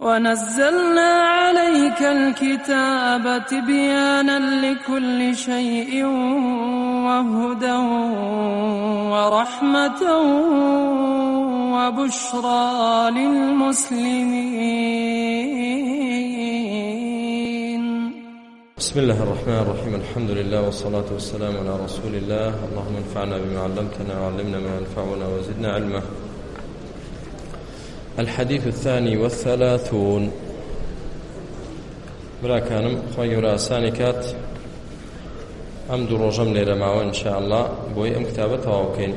ونزلنا عليك الكتاب تبيانا لكل شيء وهدى ورحمة وبشرى للمسلمين. بسم الله الرحمن الرحيم. الحمد لله والصلاة والسلام على رسول الله. اللهم انفعنا بما علمتنا وعلمنا ما ينفعنا وزدنا علما. الحديث 32. براكانم خوي وراساني كات ام دو روجم ليره ماو ان شاء الله بوي ام كتابه تواوكين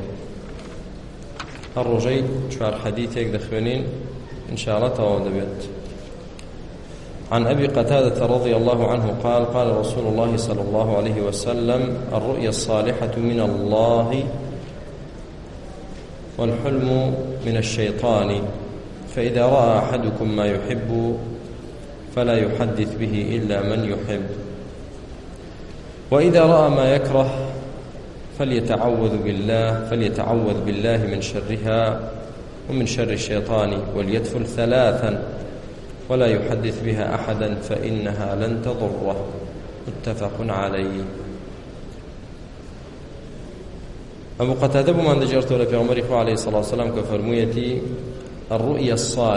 الروجي شوار حديثك دخوينين ان شاء الله تواو دبيت. عن أبي قتادة رضي الله عنه قال قال رسول الله صلى الله عليه وسلم الرؤيا الصالحة من الله والحلم من الشيطان فإذا رأى أحدكم ما يحب فلا يحدث به إلا من يحب وإذا رأى ما يكره فليتعوذ بالله من شرها ومن شر الشيطان وليتفل 3 ولا يحدث بها أحدا فإنها لن تضره. متفق عليه. أبو قتادة بمان دجرته لفي عمره عليه الصلاة والسلام كفرميتي الرؤيا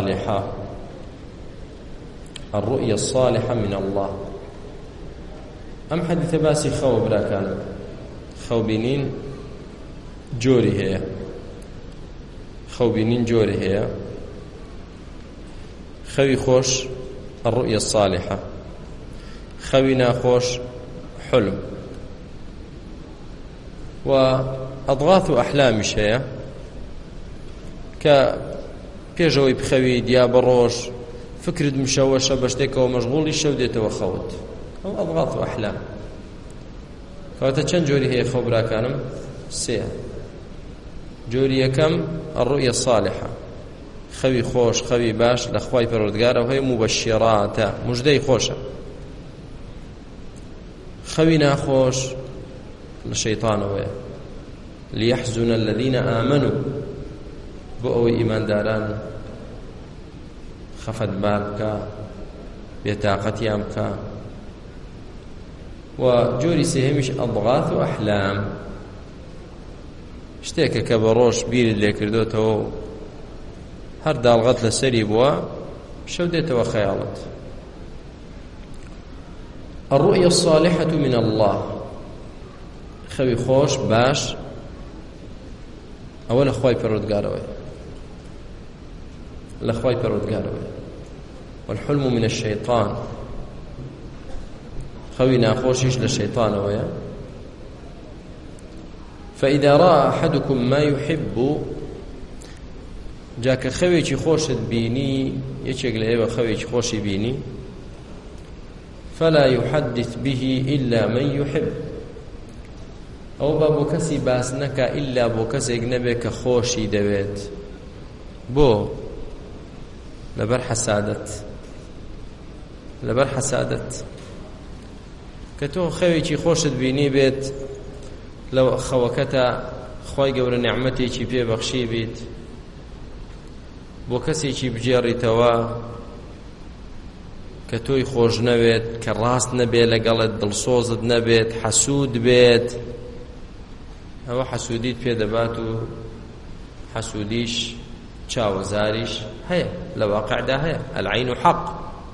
الصالحة من الله. أم حديث باسي خو براكان خو بينين جوري هي خوي خوش الرؤيا الصالحة خوي ناخوش حلم وأضغاث أحلام شيء كبيجوي بخوي دياب الروش فكرة مشوشة بشتك ومشغول الشودية وخوت أو أضغاث أحلام. فأتا چند جوري هي خبرا كانم 3 جوري كم الرؤيا الصالحة خوي خوش خوي باش لخواي پروردگار وهي مبشرات مجدي خوشة. خوي ناخوش للشيطان وهي ليحزن الذين آمنوا بأوي إيمان داران خفت بارك بيتاقت يامك. وجوري سيهمش أضغاث أحلام شتيك كبروش بير اللي كردوته هر دالغت لسري بوا شودته وخيالت. الرؤيا الصالحة من الله خوي خوش باش أول أخواي پروردگاروي والحلم من الشيطان خوي ناخوشيش للشيطان ويا. فإذا رأى أحدكم ما يحب جاك خويكي خوشت بيني يشيك لأيوة خويكي خوشي بيني فلا يحدث به إلا من يحب أو بابو كسي باسنك إلا بو كسي نبك خوشي دويت بو لبر حسادت كتو خويكي خوشت بيني بيت لو خوكتا خوي قور نعمتي كي بيه بخشي بيت بۆ کەسێکی بجێڕیتەوە کە تۆی خۆش نەوێت کە ڕاست نەبێت لەگەڵت دڵسۆزت نەبێت حەسوود بێت ئەوە حەسوودیت پێ دەبات و حەسوودیش چاوەزاریش هەیە لە واقعدا هەیە. العین حق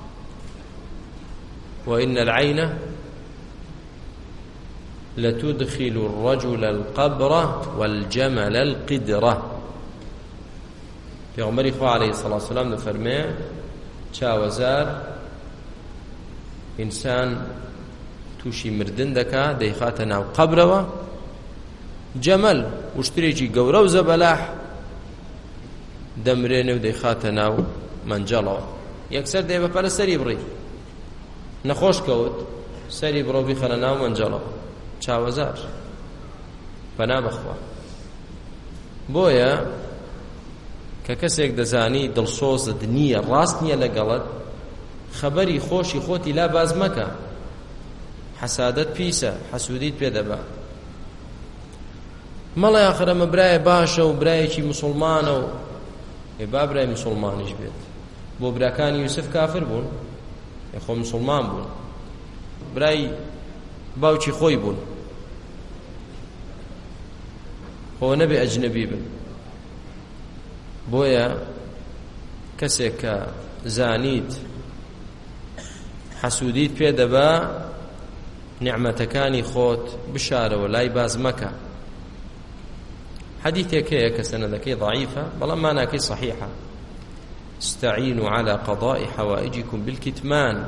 وإن العين لتدخل الرجل القبر والجمل القدرة. پیغمبری خوا علیه الصلاة والسلام دفرمه چاوەزار ئینسان تووشی مردن دەکا دەیخاتە ناو قەبرەوە جەمەل وشترێکی گەورە و زەبەلاح دەمرێنێ و دەیخاتە ناو مەنجەڵەوە یەکسەر دێ بەپەلە سەری بڕی نەخۆش کەوت سەری بڕۆ بیخەنە ناو مەنجەڵەوە چاوەزار پەنا بەخوا. بۆیە کە کەسێک دەزانی دڵسۆزت نییە ڕاست نییە لەگەڵت خەبەری خۆشی خۆتی لا باز مەکە حەسادەت پیسە حەسوودیت پێ دەبا مەڵێ ئاخر ئەمە برایە باشە و برایەکی موسڵمانە و با برای موسڵمانیش بێت بۆ براکانی یوسف کافر بوون خۆ مسلمان بوون برای باوکی خۆی بوون خۆ نەبێ ئەجنەبی بن بۆیە کەسێک کە زانیت حەسوودیت پێ دەبا نعمەتەکانی خۆت بشارەوە لای باز مەکە حديثك هيك سندكي ضعيفة بل ما ناكي صحيحة استعينوا على قضاء حوائجكم بالكتمان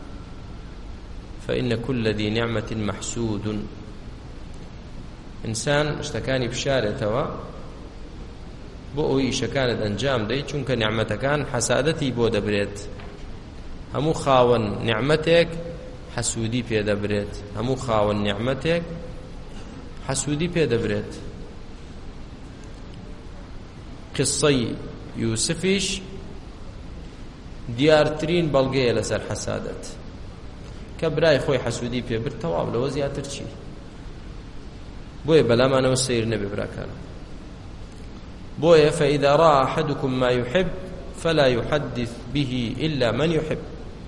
فإن كل ذي نعمة محسود إنسان اشتكاني بشارة توا بۆ شكانت أنجام دي چونك نعمتكان حسادتي بۆ دەبرێت هەموو خاوەن نعمتك حسودي پێ دەبرێت هەموو خاوەن نعمتك حسودي پێ دەبرێت قصەی یوسفیش دیارترین بەڵگەیە لەسەر حەسادەت کە برای خۆی حەسوودی پێ برد تەواو لەوە زیاتر چی بۆیە بەلامانەوە سیر نەبێ براکانم بۆیە فإذا رأى أحدكم ما يحب فلا يحدث به إلا من يحب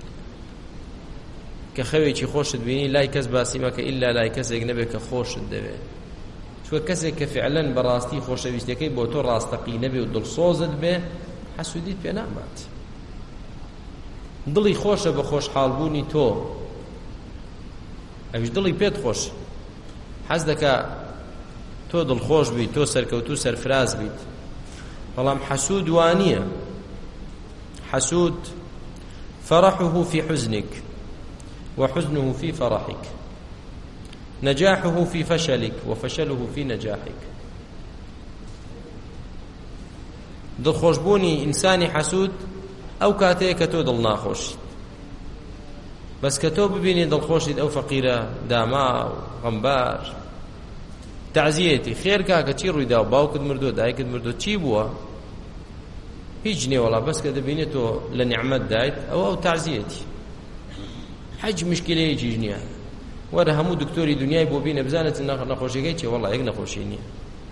کە خەوێکی خۆشت بینی لای کەس باسی مەکە ئیلا لای کەسێک نەبێت کە خۆشت دەوێت چوە کەسێک کە فعلەن بەڕاستی خۆشەویستەکەی بۆ تۆ ڕاستەقی نەبێ و دڵسۆزت بێ حەسوودیت پێ نامات دڵی خۆشە بە خۆشحاڵبوونی تۆ ئەویش دڵی پێت خۆش حەز دەکا تۆ دڵخۆش بیت تۆ سەرکەوتوو سەرفراز بیت بەڵام حەسوود وانییە حەسوود فرحه في حزنك وحزنه في فرحك نجاحه في فشلك وفشله في نجاحك دڵخۆشبوونی ئینسانی حەسوود ئەو کاتەیە کە تۆ دڵ ناخۆشیت بەس کە تۆ ببینی دڵخۆشیت ئەو فەقیرە داما و غەمبار تعزیەتی خێر کاکە چی ڕوویدا و باوکت مردووە دایکت مردووە چی بووە هیچ نییە وەڵا بەس کە دەبینێت تۆ لە نیعمەت دایت ئەو تعزیەتی حەج مشکلەیەکیش نییە وەرە هەموو دکتۆری دنیای بۆ بینە بزانێت نەخۆشیەکەی چێ وەڵا یەک نەخۆشی نییە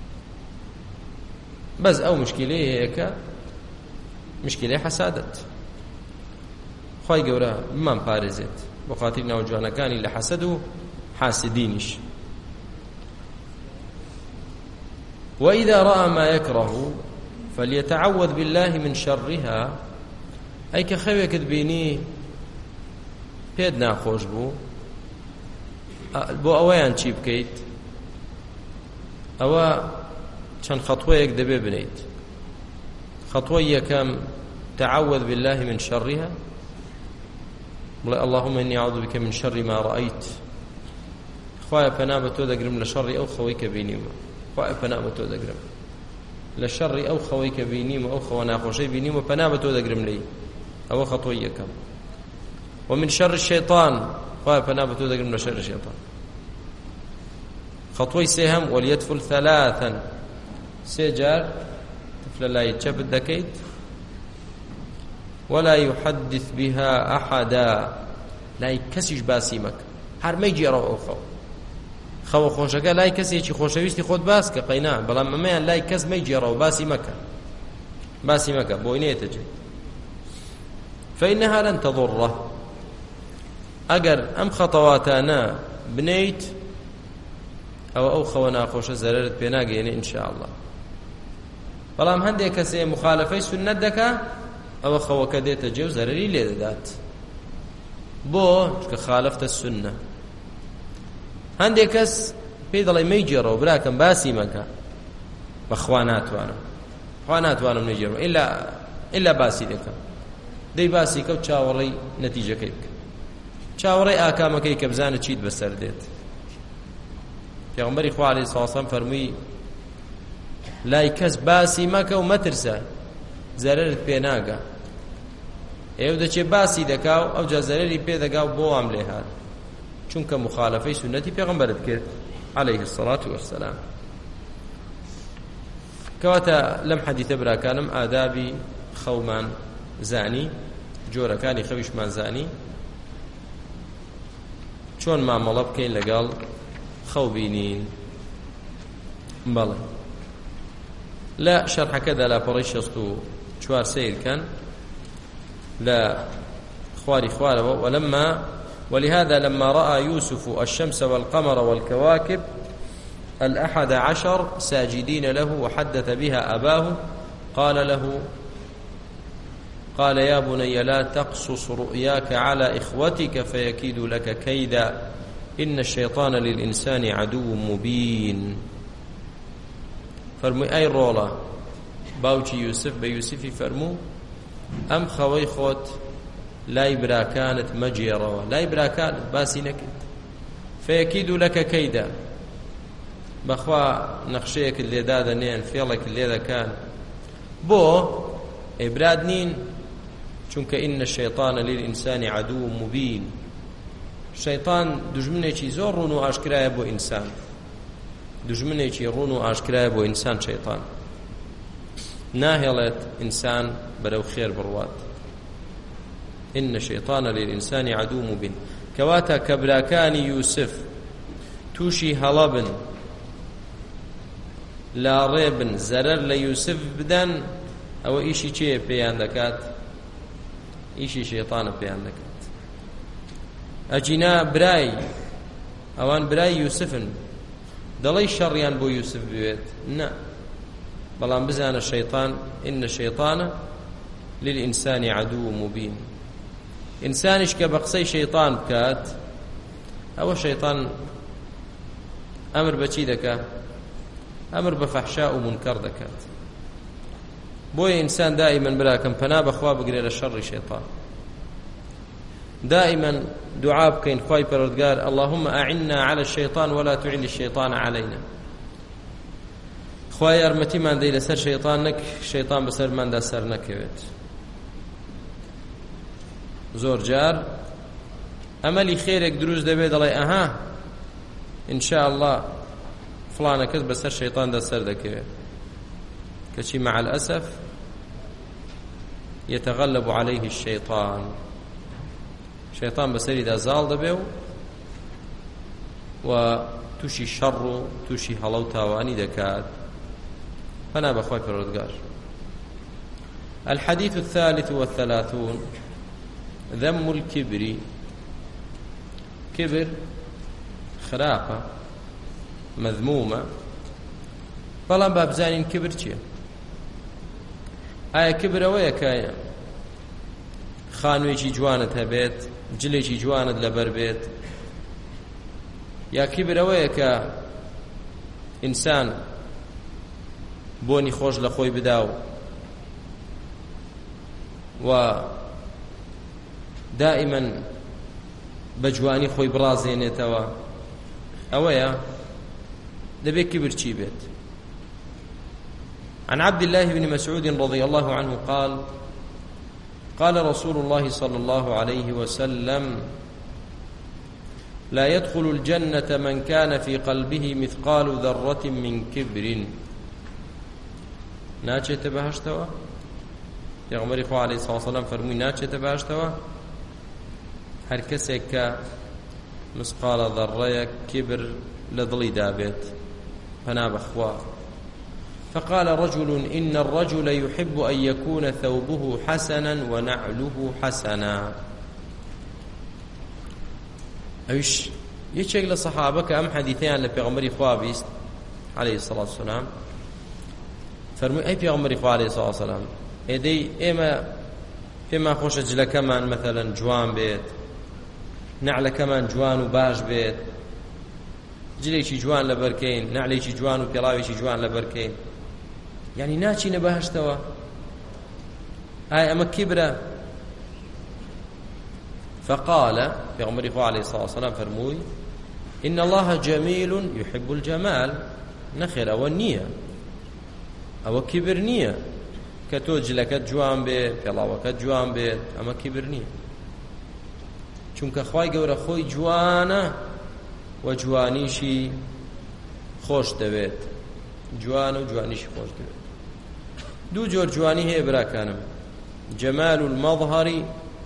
بەس ئەو مشکلەیە هەیە کە مشکلەی حەسادەت خوای گەورە بمان پارێزێت بۆ خاتری ناوجوانەکانی لە حەسەد و حاسدینیش وإذا رأى ما يكره فليتعوذ بالله من شرها أي كخويك تبيني پێت ناخۆش بوو بۆ ئەوەیان چی بکەیت ئەوە چەند خەتوەیەک دەبێ بنیت خەتوەی یەکەم تعوذ بالله من شرها بڵێ اللهم إني أعوذ بك من شر ما رأيت خوایە پەنا بە تۆ دەگرم لە شەڕی ئەو خەوەی کە بینیمە خوایە پەنا بە تۆ دەگرم لە شەڕی ئەو خەوەی کە بینیمە ئەو خەوە ناخۆشەی بینیمە پەنا بە تۆ دەگرم لێی ئەوە خەتوەی یەکەم ومن شر الشيطان خوایە پەنا بە تۆ دەگرم لە شەڕی شەیطان خەتوەی سێهەم وليتفل ثلاثا سێ جار تفلە لای چەپت دەکەیت ولا يحدث بها أحدا لای کەسیش باسی مەکە هەرمەی گێڕەوە ئەو خەوە خۆشەکە لای کەسێکی خۆشەویستی خۆت باس کە قەینا بەڵام ئەمەیان لای کەس مەی گێڕەوە باسی مەکە بۆی نێتەجێ فإنها لن تضره ئەگەر ئەم خەتەواتانە بنیت ئەو خەوە ناخۆشە زەرەرت پێ ناگەێنێ ئینشاء الله بەڵام هەندێک کەسێ مخالفەی سنەت دەکا ئەوە خەوەکە دێتە جێ و زەرەری لێ دەدات بۆ چکە خالفتە سنە هەندێک کەس پێی دەڵێ مەیگێڕەوە براکەم باسی مەکە بەخوا ناتوانم نەیگێڕەوە ئیلا باسی دەکەم دەی باسی کە و چاوەڕێی نەتیجەکەی بکە چاوەڕێی ئاکامەکەی کە بزانە چیت بەسەر دێت پێغەمبەری خوا عەلەیهی سڵاو وەسەلام فەرمووی لای کەس باسی مەکە و مەترسە زەرەرت پێ ناگا ئێوە دەچێ باسی دەکا و ئەوجا زەرەری پێ دەگا و بۆ وام لێ هات چونکە مخالفەی سنەتی پێغەمبەرت کرد عەلەیهی السڵاة وەسەلام کەواتە لەم حەدیثە براکانم ئادابی خەومان زانی جۆرەکانی خەویشمان زانی چۆن مامەڵە بکەین لەگەڵ خەو بینین بەڵێ لە شەرحەکەدا لاپەڕەی 64 سیرکەن لا خواري خوارة. ولهذا لما رأى يوسف الشمس والقمر والكواكب 11 ساجدين له وحدث بها أباه قال يا بني لا تقصص رؤياك على إخوتك فيكيد لك كيدا إن الشيطان للإنسان عدو مبين. فرمو أي رولا باوچی يوسف بيوسفي فرمو أم خوي خوت لا برا كانت مجيرة لا برا كانت باسي نكت فيكيد لك كيدا بخوا نخشيك اللي دادا نين فيلك اللي ذا كان بو إبراد نين چونك إن الشيطان للإنسان عدو مبين. الشيطان دجمنێکی زۆر ڕوون و ئاشکرایە بۆ ئینسان دژمنێکی ڕوون و ئاشکرایە بۆ ئینسان شەیطان ناهێڵێت ئینسان بەرەو خێر بڕوات. إن الشيطان للإنسان عدو مبين. كواتا كبراكاني يوسف توشي هەڵەبن لا ڕێبن زەرەر لە یوسف بدەن ئەوە ئیشی چێ پێیان دەکات؟ ئیشی شەیطانە پێیان دەکات. ئەجینا برای ئەوان برای یوسفن دەڵێی شەڕیان بۆ یوسف بوێت نا بەڵام بزانە شەیطان إن الشيطان للإنسان عدو مبين. ئینسانیش کە بە قسەی شەیطان بکات ئەوە شەیطان ئەمر بەچی دەکات؟ ئەمر بە فەحشا و منکەر دەکات. بۆیە ئینسان دائیمەن براکەم پەنا بەخوا بگرێ لە شەڕی شەیطان. دائما دعاء بكين خوای پەروەردگار اللهم أعنا على الشيطان ولا تعن الشيطان علينا. خوای یارمەتیمان دەی لەسەر شەیطان نەک شەیطان بەسەرماندا سەر نەکەوێت. زۆر جار ئەمەلی خێرێک دروست دەبێت دەڵێ ئەها ئینشاء الله فلانە کەس بەسەر شەیطاندا سەر دەکەوێت کەچی مع الأسف يتغلب عليه الشيطان. شەیطان بەسەریدا زاڵ دەبێ و تووشی شەڕ و تووشی هەڵە و تاوانی دەکات. فنا بەخوای پەروەردگار. الحديث الثالث والثلاثون ذم الكبر. كبر خراپە مەذمومە بەڵام بابزانین کبر چییە؟ ئایا کبر ئەوەیە کە خانوویەکی جوانت هەبێت جلێکی جوانت لەبەر بێت یا کبر ئەوەیە کە ئینسان بۆنی خۆش لە خۆی بدا و دائما بە جوانی خۆی بڕازێنێتەوە ئەوەیە دەبێت کبر چی بێت؟ عن عبد الله بن مسعود رضي الله عنه قال رسول الله صلى الله عليه وسلم لا يدخل الجنة من كان في قلبه مثقال ذرة من كبر. ناچێتە بەهەشتەوە؟ پێغەمبەری خوا عەلەیهی سڵاو وسەلام فەرمووی ناچێتە بەهەشتەوە هەر کەسێک کە مسقالە ذەڕەیەک کبر لە دڵیدا بێت. پەنا بەخوا. فقال رجل إن الرجل يحب أن يكون ثوبه حسنا ونعله حسنا. أيش يشك لصحابك أم حديثين لبيغمبري خوابيست عليه الصلاة والسلام فرمي أي بيغمبري خوا عليه الصلاة والسلام إيدي إما فيما خوش أجل كمان مثلا جوان بيت نعل كمان جوان وباش بيت جليشي جوان لبركين نعليشي جوان وبيلاويشي جوان لبركين يعني ناچي نبهشتوا أما كبرة. فقال پیغمبر خدا عليه الصلاة والسلام فرموي إن الله جميل يحب الجمال. نخير أو النية أو كبر نية كتوج لك جوان بيت بيلاوك جوان بيت أما كبر نية چونك خواي گەورە خۆی جوانە و جوانیشی خۆش دەوێت. جوان و جوانیشی خۆش دەوێت. دوو جۆر جوانی هەیە براکانم جمال المظهر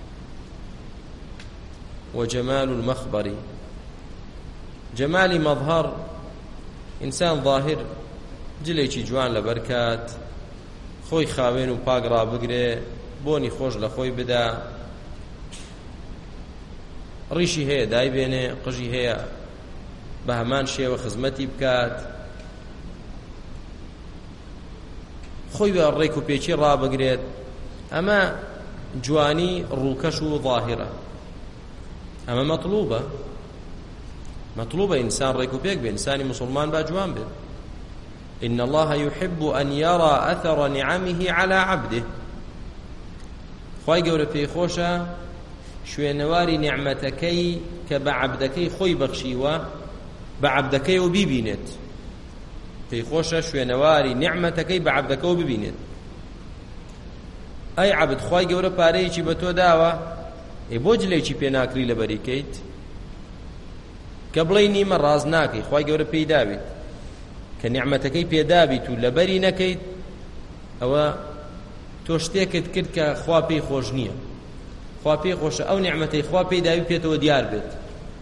وجمال المخبر. جمالی مظهر ئینسان ظاهر جلێکی جوان لەبەر کات خۆی خاوێن و پاک ڕابگرێ بۆنی خۆش لە خۆی بدا، ڕیشی هەیە دایبێنێ، قژی هەیە بە هەمان شێوە خزمەتی بکات، خۆی بە ڕێک و پێچی ڕابگرێت. ئەمە جوانی ڕووکەش و ظاهرە، ئەمە مەطلوبە ئینسان ڕێک و پێک بێ، ئینسانی مسلمان با جوان بێت. إن الله يحب أن يرى أثر نعمه على عبده. خوای گەورە پێی خۆشە شوێنەواری نیعمەتەکەی کە بە عەبدەکەی خۆی بەخشیوە بە عەبدەکەیەوە بیبینێت. پێی خۆشە شوێنەواری نیعمەتەکەی بە عەبدەکەەوە ببینێت. ئەی عەبد، خوای گەورە پارەیەکی بە تۆ داوە، بۆ جلێکی پێ ناکری لەبەریکەیت؟ کە بڵێ نیمە ڕاز ناکەی، خوای گەورە پێی داوێت کە نیعمەتەکەی پێدابیت و لەبەری نەکەیت، ئەوە تۆ شتێکت کرد کە خوا پێی خۆش نییە. خوا پێی خۆشە ئەو نیعمەتەی خوا پێی داوی پێتەوە دیار بێت.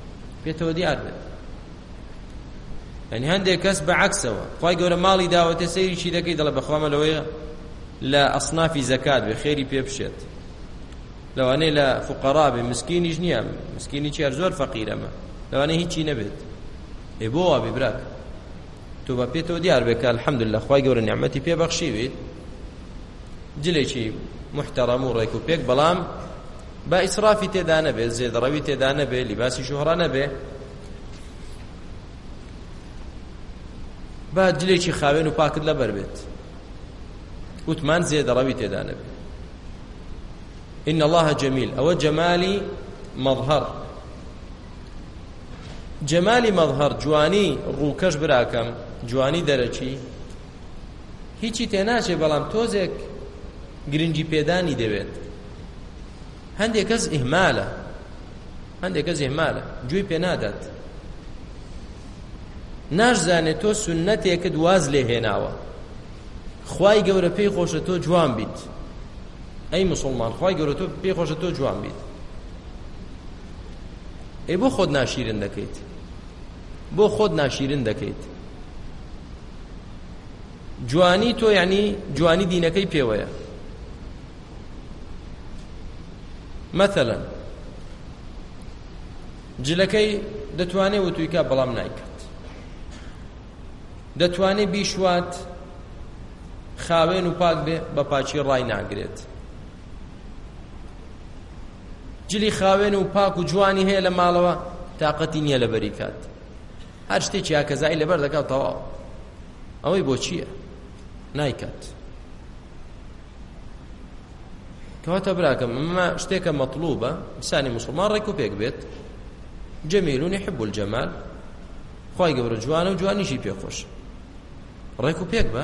یعنی هەندێک کەس بەعەکسەوە، خوای گەورە ماڵی داوەتە سەیری چی دەکەی؟ دەڵێ بەخوا لەوەیە لە ئەصنافی زەکات بێ، خێری پێ بشێت، لەوانەیە لە فوقەڕا بێ، مسکینیش نییە، مسکینی چێر زۆر فەقیرەمە، لەوانەیە هیچی نەبێت. بۆ وا بێ براک، تۆ بە پێتەوە دیار بێ کە الحەمدولله خوای گەورە نیعمەتی پێ بەخشیویت، جلێکی محتەرەم و ڕێک و پێک، بەڵام با ئیسرافی تێدا نەبێ، زێدەڕەوی تێدا نەبێ، لیباسی شوهڕە نەبێ، با جلێکی خاوێن و پاکت لەبەر بێت، وتمان زێدەڕەوی تێدا نەبێ. إن الله جميل. أو جمالي مظهر، جمالي مظهر، جواني ڕووکەش براکەم، جوانی دەرەچی هیچی تێناچێ، بەڵام تۆزێک گرنگی پێدانی دەوێت. هەندێک کەس ئیهمالە، گوێی پێ نادات، ناشزانێت تۆ سونەتێکت واز لێ هێناوە. خوای گەورە پێی خۆشە تۆ جوان بیت، ئەی مسلمان، خوای گەورە تۆ پێی خۆشە تۆ جوان بیت، بۆ خۆت ناشیرن دەکەیت، جوانی تۆ یعنی جوانی دینەکەی پێوەیە. مثلا جلەکەی دەتوانێت وتویکە بەڵام نایکات، دەتوانێت بیشوات خاوێن و پاک بێ، بە پاچی ڕای ناگرێت. جلی خاوێن و پاک و جوانی هەیە لە ماڵەوە، تااقەتی نییە لەبەری کات، هەر شتێکی یاکەزایی لەبەر دەکات تەواو. ئەوەی بۆ چییە؟ نایکات. کەواتە براکەم، ئەمە شتێکە مەطلوبە، ئینسانی موسڵمان ڕێک و پێک بێت. جەمیلون یحب الجەمال، خوای گەورە جوانە و جوانیشی پێخۆش، ڕێک و پێک بە.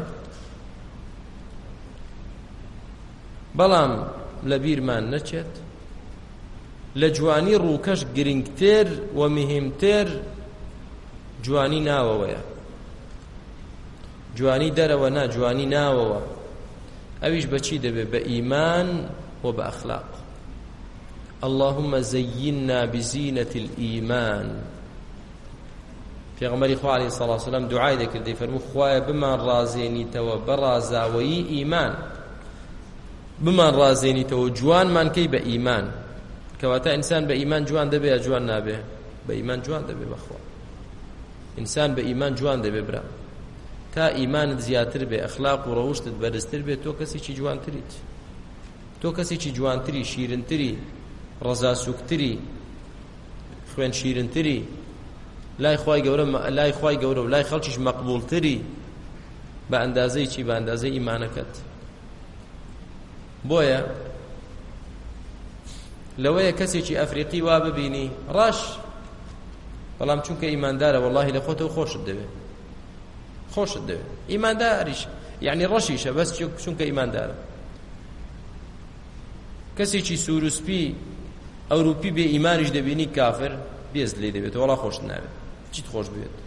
بەڵام لە بیرمان نەچێت لە جوانی ڕووکەش گرنگتر و مهمتر جوانی ناوەوەیە، جوانی دەرەوە نا، جوانی ناوەوە. ئەویش بەچی دەبێت؟ بە ئیمان و بە ئەخلاق. اللهم زينا بزينة الإيمان. پێغەمبەری خوا عەلەیهی سەڵاتو وسەلام دوعای دەکرد، دەیفەرموو خوایە بمان ڕازێنیتەوە بە ڕازاوەیی ئیمان، بمان ڕازێنیتەوە جوانمان کەی بە ئیمان. کەواتە ئینسان بە ئیمان جوان دەبێ یا جوان نابێ؟ بە ئیمان جوان دەبێ. بەخوا ئینسان بە ئیمان جوان دەبێ برا. تا ئیمانت زیاتر بێ، ئەخلاق و ڕەوشتت بەرزتر بێت، تۆ کەسێکی جوانتریت، تۆ کەسێکی جوانتری، شیرنتری، ڕەزاسووکتری، خوێن شیرنتری، لای خوای گەورە و لای خەڵکیش مەقبوڵتری، بە ئەندازەی چی؟ بە ئەندازەی ئیمانەکەت. بۆیە لەوەیە کەسێکی ئەفریقی وا ببینی ڕاش، بەڵام چونکە ئیماندارە وەڵاهی لە خۆتەوە خۆشت دەوێت، ئیمانداریش یعنی ڕەشیشە، بەس چونکە ئیماندارە. کەسێکی سوروسپی ئەوروپی بێ ئیمانیش دەبینی کافر، بێزت لێ دەبێت، وەڵا خۆشت ناوێت، چیت خۆش بوێت.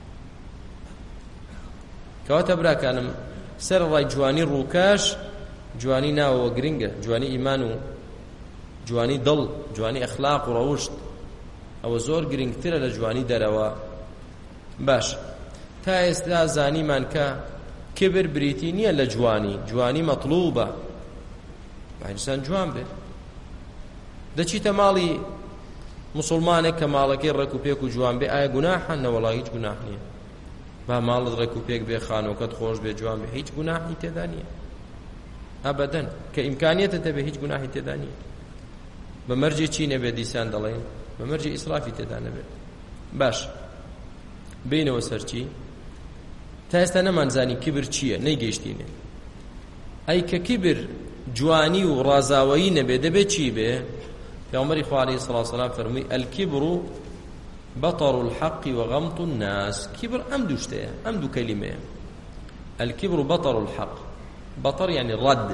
کەواتە براکانم، سەر ڕای جوانی ڕووکەش، جوانی ناوەوە گرنگە، جوانی ئیمان و جوانی دڵ، جوانی ئەخلاق و ڕەوشت، ئەوە زۆر گرنگترە لە جوانی دەرەوە. باش، تا ئێستا زانیمان کە کبر بریتی نییە لە جوانی، جوانی مەطلوبە، ئینسان جوان بێ. دەچیتە ماڵی مسلمانێک کە ماڵەکەی ڕێک و پێک و جوان بێ، ئایا گوناحە؟ نەوەڵا هیچ گوناح نییە. با ماڵت ڕێک و پێک بێ، خانۆکەت خۆش بێ، جوان بێ، هیچ گوناحی تێدا نییە ئەبەدەن. کە ئیمکانیەتە تەبێ هیچ گوناحی تێدا نییە. بە مەرجێ چی نەبێ دیسان دەڵێن؟ بە مەرجێ ئیسرافی تێدا نەبێت. باش بینەوە سەرچی تا ئێستا نەمانزانی کیبر چییە، نەیگەیشتینێ. ئەی کە کیبر جوانی و ڕازاوایی نەبێ دەبێت چی بێ؟ پێغەمبەری خوا عەلەیهی سەڵاتو وەسەلام فەرمووی الکیبر بطر الحق وغمط الناس. کیبر ئەم دوو شتەیە، ئەم دوو کەلیمەیە. الکیبر بطر الحق، بطر يعني رد،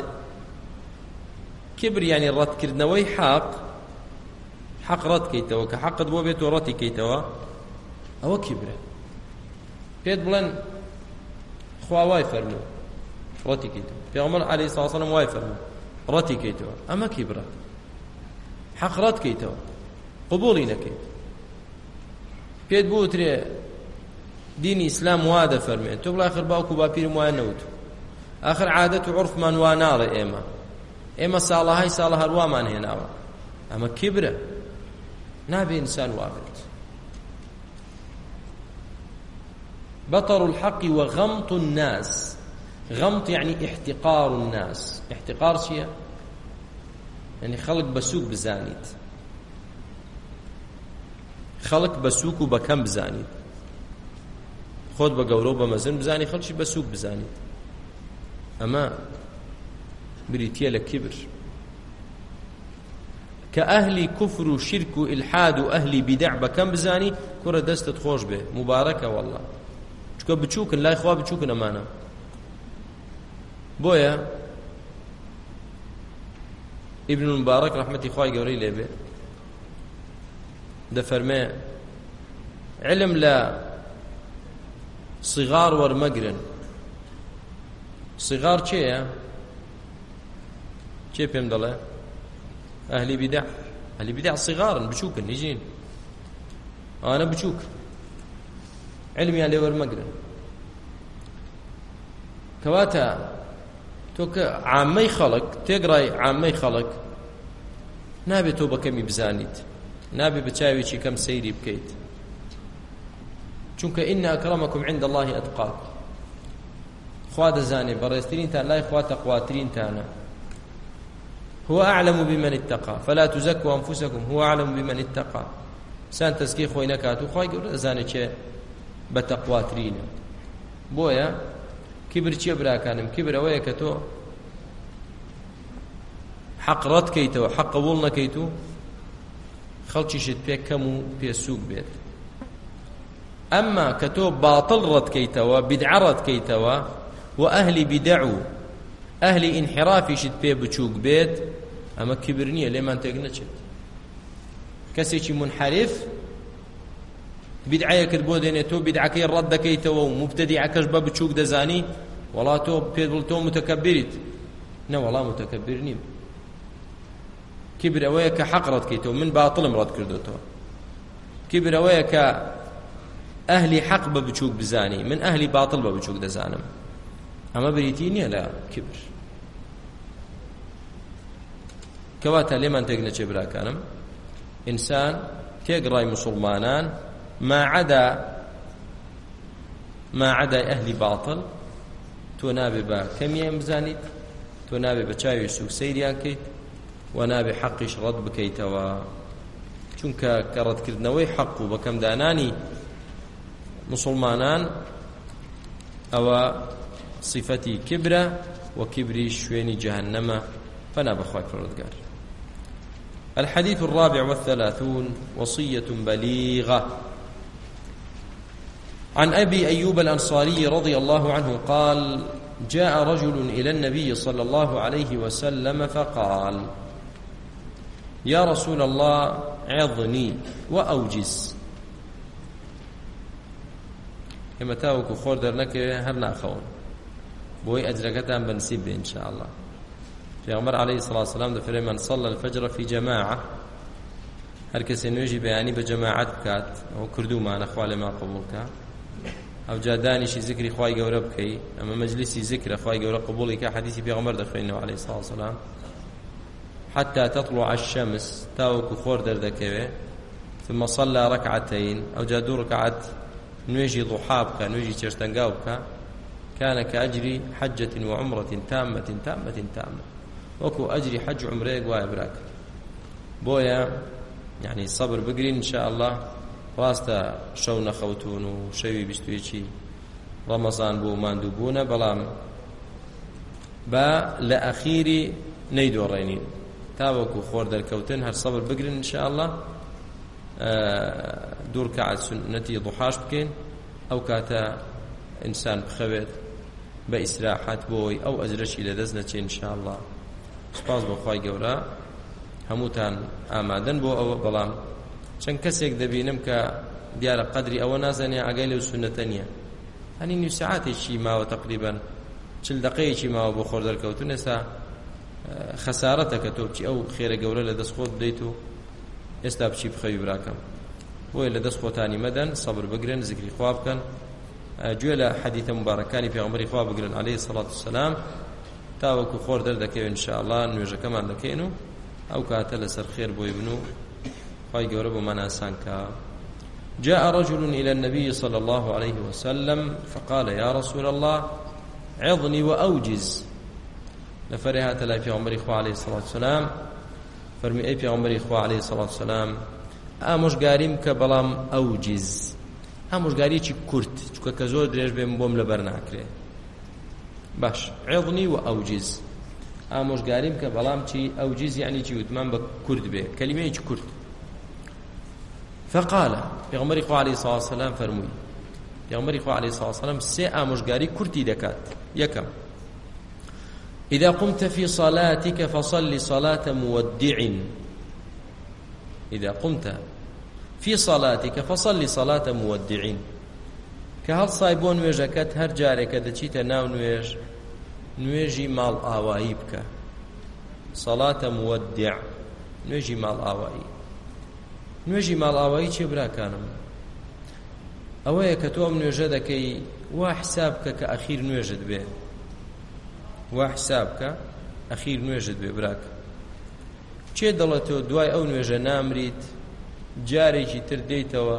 كبر يعني رد كردنەوەی حق، حق رد كيتوا كحقت بۆ بێت و ڕەتی کەیتەوە، ئەوە کیبرە. پێت بڵێن خوا وای فەرموو ڕەتی کەیتەوە، پێغەمبەر عەلەیهی سەڵاتو وەسەلام وای فەرموو ڕەتی کەیتەوە، ئەمە کیبرە. حق رد کەیتەوە، قبوڵی نەکەیت. پێت بوترێ دینی ئیسلام وا دەفەرمێت، تۆ بڵێ ئاخر باوکو باپیرم وایە نەوت، ئاخر عادەت و عورفمان وا ناڵێ، ئێمە ساڵەهای ساڵە هەروامان هێناوە. ئەمە کیبرە، نابێ ئینسان وابێت. بطر الحق وغمط الناس. غمط يعني احتقار الناس. احتقار چییە؟ يعني خەڵک بەسووک بزانیت، خەڵک بەسووک و بەکەم بزانیت، خۆت بە گەورە و بە مەزن بزانی، خەڵکی بەسووک بزانیت. ئەمە بریتیە لە کیبر. کە ئەهلی کوفر و شرک و ئیلحاد و ئەهلی بیدع بەکەم بزانی، کوڕە دەستت خۆش بێ، مبارەکە وەڵڵا، چکە بچووکن، لای خوا بچووکن ئەمانە. بۆیە ئیبن المبارەک ڕەحمەتی خوای گەورەی لێبێ دەفەرمێ علم لە صغار وەرمەگرن. صغار چێیە؟ چێ پێم دەڵێ؟ ئەهلی بیدع. ئەهلی بیدع صغارن، بچووکن، نژین، ئەوانە بچووک، علمیان لێ وەرمەگرن. کەواتە تۆ کە عامەی خەڵک تێگڕای عامەی خەڵک، نابێت تۆ بەکەمی بزانیت، نابێت بە چاوێکی کەم سەیری بکەیت، چونکە ئین ئەکرەمەکم عند الله ئەتقاکم. خوا دەزانێت بەڕێزترینتان لای خوا تەقواترینتانە. هو أعلم بمن اتقى فلا تزكوا أنفسكم هو أعلم بمن اتقى. سان تزكي خوي نكاتو خوي زاني چه بتقواترين. بويا كبر چه براكانم؟ كبر اويا كتو حق رد كيتو، حق قبول نكيتو، خلچي شد بيك كمو بيسوق بيت. أما كتو باطل رد كيتو، بدع رد كيتو، وأهل بدعو أهل انحرافي شد بيه بچوك بيت، أما كبرنية لمن تقنشت. كسيشي منحرف بدعية كتبو ديني تو بدعكي رد كيتو ومبتدع كشبه بچوك دزاني، والله تو بيدل تو متكبرت. نا والله متكبرني. كبر أويا كحق رد كيتو من باطل مرد كردوتو. كبر أويا كأهل حق بچوك بزاني من أهل باطل بچوك دزانم. أما بريتيني لا كبر. كواتا لمن تقنى شبرا كانم إنسان تقرأي مسلمانان ما عدا أهل باطل تنابي با كمية مزانيت، تنابي بچاوي سوك سيريان كيت، ونابي حقش رد بكيتوا، چونك كرد كردنوي حق وبكم داناني مسلمانان أو صفتي كبرة وكبري شويني جهنم، فنا بخواك فردقار. الحديث 34 وصية بليغة. عن أبي أيوب الأنصاري رضي الله عنه قال: جاء رجل إلى النبي صلى الله عليه وسلم فقال: يا رسول الله عظني وأوجز. كما تاوك خور لك هل ناخون بوي أجركتان بنسيب إن شاء الله. في عمر عليه الصلاة والسلام دفر من صلى الفجر في جماعة، هر کسی نوێژی بەیانی بە جەماعەت بکات، ئەو کردومانە خوا لێمان قبوڵ کە، ئەو جا دانیشی ذکری خوای گەورە بکەی، ئەمە مەجلیسی ذکرە خوای گەورە قبوڵی کە، حەدیثی پێغەمبەر دەخوێنەوە عليه الصلاة والسلام. حتى تطلع الشمس تاوك خور دردكوي ثم صلى ركعتين أو جادو ركعت نويجي ضحابك نويجي تشتنقاوك كان كأجر حجة وعمرة تامة تامة تامة وكو أجري حج عمريك وابراك بويا يعني صبر بقرين إن شاء الله راستا شو نخوتون وشوي بستويشي رمضان بو ماندوبونا بلام با لأخيري نيدو رينين تاوكو خور دركوتن هر صبر بقرين إن شاء الله دور كعد سنتي ضحاش بكين أو كاتا إنسان بخوت بإسراحات بوي أو أزرشي لدزنتي إن شاء الله سپاس بۆ خوای گەورە هەمووتان ئامادەن بۆ ئەوە بەڵام چەند کەسێک دەبینم کە دیارە قەدری ئەوە نازانێ ئاگای لەو سونەتە نییە هەنی نیو سەعاتێکی ماوە تەقریبەن 40 دقەیەکی ماوە بۆ خۆر دەرکەوتن ئێستا خەسارەتە کە تۆ بچی ئەو خێرە گەورە لە دەست خۆت بدەیت و ئێستا بچی بخەوی براکەم بۆیە لە دەست خۆتانی مەدەن سەبر بگرن زیکری خوا بکەن گوێ لە حەدیثە مبارەکانی پێغەمبەری خوا بگرن عەلەیهی سەڵات وسەلام تاوەکو خۆر دەردەکەوێت ئینشاءالله نوێژەکەمان دەکەین و ئەو کاتە لەسەر خێر بۆی بن و خوای گەورە بۆمان ئاسان کە جاء رجل إلى النبي صلى الله عليه وسلم فقال يا رسول الله عظني وأوجز لفرها تلا في عمر إخوة عليه الصلاة والسلام فرمي أي في عمر إخوة عليه الصلاة والسلام ئامۆژ گاریم کە بەڵام ئەوجز ئامۆژ گاریەکی کورت چونکە کە زۆر درێژ بێ بۆم لەبەر ناکرێ باش عظني وأوجز ئامۆژ گاریم کە بەڵام چی ئەوجز یعنی چی وتمان بە کورد بێ کەلیمەیەکی کورت فقال پیغمبر إخوة عليه الصلاة والسلام فرموي پیغمبر إخوة عليه الصلاة والسلام سي آموش قاري كرتي دكات يكم إذا قمت في صلاتك فصل صلاة مودع إذا قمت في صلاتك فصل صلاة مودع كهل صايبون ويجكت هر جارك دچيت ناو نويجي مال آوائيبك صلاة مودع نويجي مال آوائي نوێژی ماڵئاوایی چێ براکانم ئەوەیە کە تۆ ئەم نوێژە دەکەی وا حساب بکە کە ئەخیر نوێژت بێ وا حساب بکە ئەخیر نوێژت بێ براک چێ دەڵێتەوە دوای ئەو نوێژە نامریت جارێکی تر دێیتەوە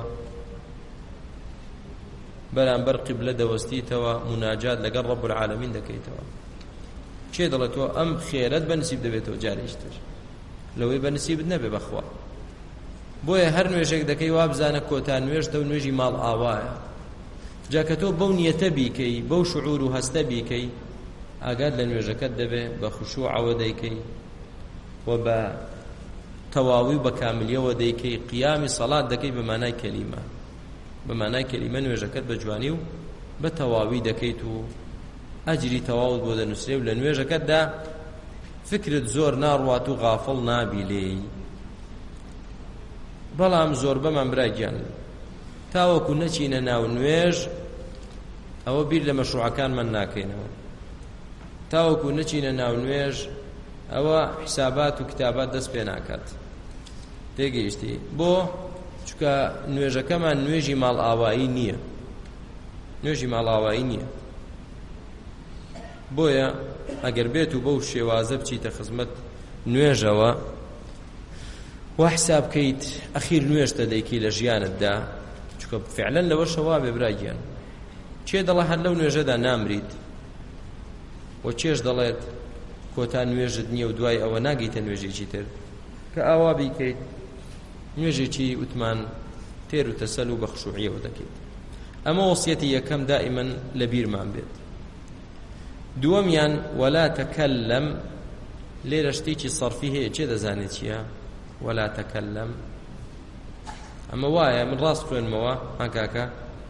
بەرامبەر قیبلە دەوەستیتەوە مناجات لەگەڵ ڕەب العالەمین دەکەیتەوە چێ دەڵێتەوە ئەم خێرەت بەنسیب دەبێتەوە جارێکی تر لەوەی بەنسیبت نەبێ بەخوا بۆیە هەر نوێژێک دەکەی وا بزانە کۆتا نوێژتە و نوێژی ماڵ ئاوایە جاکە تۆ بەو نیەتە بیکەی بەو شعور و هەستە بیکەی ئاگات لە نوێژەکەت دەبێ بە خوشوعەوە دەیکەی و بە تەواوی و بە کاملیەوە دەیکەی قیامی سەڵات دەکەی بە مانای کەلیمە بە مانای کەلیمە نوێژەکەت بە جوانی و بە تەواوی دەکەیت و ئەجری تەواوت بۆ دەنووسرێ و لە نوێژەکەتدا فکرت زۆر ناڕوات و غافڵ نابی لێی بەڵام زۆر بەمان براگیان تاوەکو نەچینە ناو نوێژ ئەوە بیر لە مەشروعەکانمان ناکەینەوە تاوەکو نەچینە ناو نوێژ ئەوە حسابات و کتابات دەست پێ ناکات تێگەیشتی بۆ چونکە نوێژەکەمان نوێژی ماڵئاوایی نییە نوێژی ماڵئاوایی نییە بۆیە ئەگەر بێت و بەو شێوازە بچیتە خزمەت نوێژەوە وحساب كيت أخير نوێژتە دەیکەی لە ژیانتدا چونکە فعلا لەوە شەوا بێ براگیان چێ دەڵێ هەر لەو نوێژەدا نامریت و چێش دەڵێت کۆتا نوێژت نییە و دوای ئەوە ناگەیتە نوێژێکی تر کە ئاوا بیکەیت نوێژێکی وتمان تێر و تەسەل و بە خشوعیەوە دەکەیت ئەمە وەسیەتی یەکەم دائیمەن لە بیرمان بێت دووەمیان ولا تەکەلەم لێرە شتێکی سەرفی هەیە چێ دەزانێت چییە ولا تكلم أما وايا من راس خوينموا هكاكا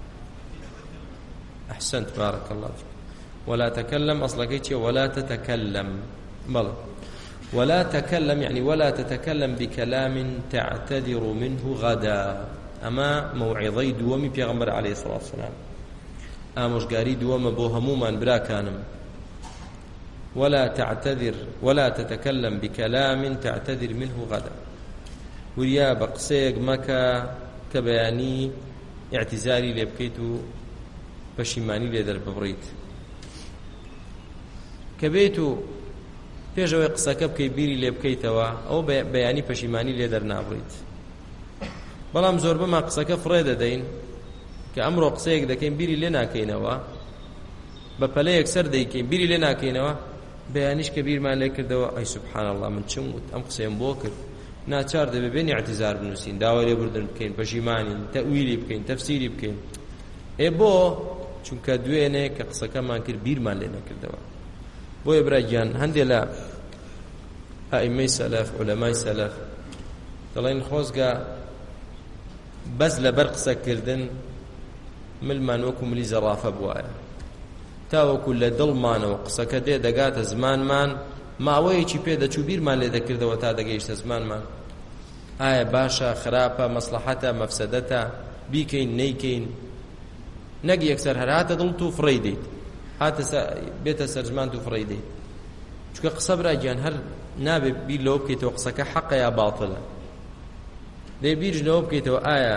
أحسنت بارك الله فيك ولا تكلم أصلك ولا تتكلم بل ولا تكلم يعني ولا تتكلم بكلام تعتذر منه غدا أما موعظي دومي بيغمبر عليه الصلاة والسلام آمش قاري دوما بو هموما برا كانم ولا تعتذر ولا تتكلم بكلام تعتذر منه غدا وريا بقسيق مكا كبياني اعتزاري لبكيتو بشيماني لدر ببريت كبيتو پێشەوەی قسەکە بکەی بیری لێ بکەیتەوە ئەو بەیانی پەشیمانی لێ دەرنابڕیت. بەڵام زۆر بەما قسەکە فڕێ دەدەین کە ئەمڕۆ قسەیەک دەکەین بیری لێ ناکەینەوە، بە پەلەیەک سەر دەیکەین بیری لێ ناکەینەوە، بەیانیش کە بیرمان لێ کردەوە ئەی سوبحان الله من چم وت ئەم قسەیم بۆ کرد. ناچار دەبێ بێنی اعتیزار بنووسین، داوای لێبوردن بکەین، پەشیمانین، تەئویلی بکەین، تەفسیری بکەین. بۆ چونکە دوێنێ کە قسەکەمان کرد بیرمان لێ نەکردەوە. بۆیە برایگیان هەندێک لە ئائیمەی سەلەف عولەمای سەلەف دەڵێن خۆزگە بەس لەبەر قسەکردن ملمان وەکو ملی زەڕافە بوایە، تاوەکو لە دڵمانەوە قسەکە دێ دەگاتە زمانمان، ماوەیەکی پێدەچوو بیرمان لێ دەکردەوە تا دەگەیشتە زمانمان. ئایا باشە خراپە مەسلەحەتە مەفسەدەتە بیکەین نەیکەین، نەک یەکسەر هەر هاتە دڵ و فڕێی دەیت، هاتە بێتە سەر زمان و فڕێی دەیت. چونکە قسە براگیان هەر نابێت بیر لەوە بکەیتەوە قسەکە حەقە یا باتڵە، دەی بیرش لەوە بکەیتەوە ئایا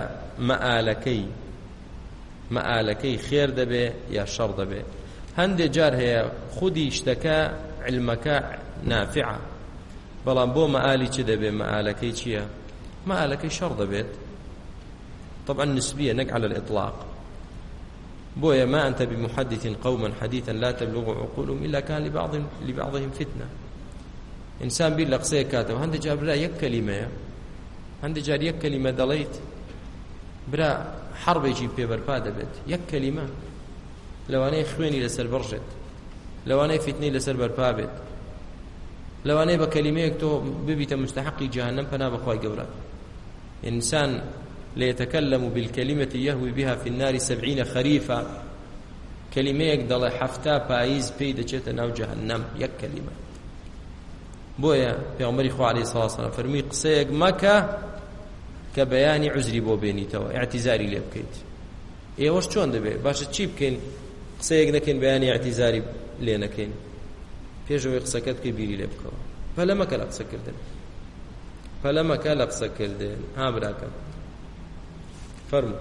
مەئالەکەی خێر دەبێ یا شەڕ دەبێ. هەندێک جار هەیە خودی شتەکە علمەکە نافعە، بەڵام بۆ مەئالی چ دەبێ؟ مەئالەکەی چییە؟ مەئالەکەی شەڕ دەبێت. طبعا نسبية نك على الإطلاق. بويا ما أنت بمحدث قوما حديثا لا تبلغ عقولهم إلا كان لبعضهم فتنة. إنسان بيلا قصيه كاتب هندي جاب لا يك كلمة، هندي جار يك كلمة دليت برا حرب يجيب بيبر باد بيت يك كلمة، لو أنا إخواني لسر برجت، لو أنا فتني لسر بربابت، لو أنا بكلمة تو ببيت مستحق جهنم فأنا بخواي جورا. إنسان ليتكلم بالكلمة يهوي بها في النار 70 خريفا، كلمة يقدر حفتا بايز بيد ناو جهنم يك كلمة. بويا پیغمبر خو عليه الصلاة والسلام فرمي قصيق مكة كبيان عذري بو بيني توا اعتذاري لي بكيت. وش شلون دبي باش تشيب كين قصيق نكين بيان اعتذاري لي نكين بيجو قصكت كبيري لي بكوا فلما كلا قصكردن فلما كلا قصكردن ها براكم فرمو.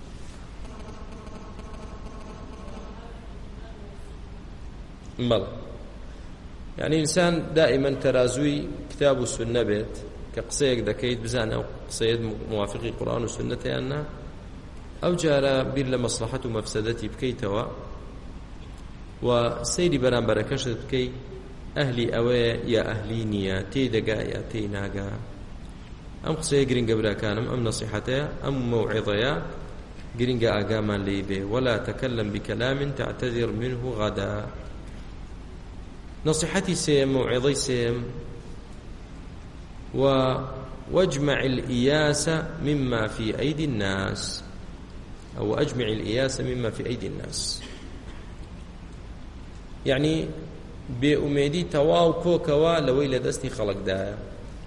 بلى يعني إنسان دائما ترازوي كتاب والسنة بيت كقصيك دكيت بزانا قصيد موافقي قرآن والسنة أنها أو جارة بير لمصلحة ومفسدتي بكيتوا وسيدي بران بركشت بكي أهلي أوي يا أهلينيا تي دقا يا تي ناقا أم قصي قرنقا برا كانم أم نصيحتها أم موعظيا قرنقا أقاما ليبي ولا تكلم بكلام تعتذر منه غدا. نصيحتي سيم موعظي سيم واجمع الإياس مما في أيدي الناس أو أجمع الإياس مما في أيدي الناس، يعني بأميدي تواو كوكوا لويل دستي خلق دايا،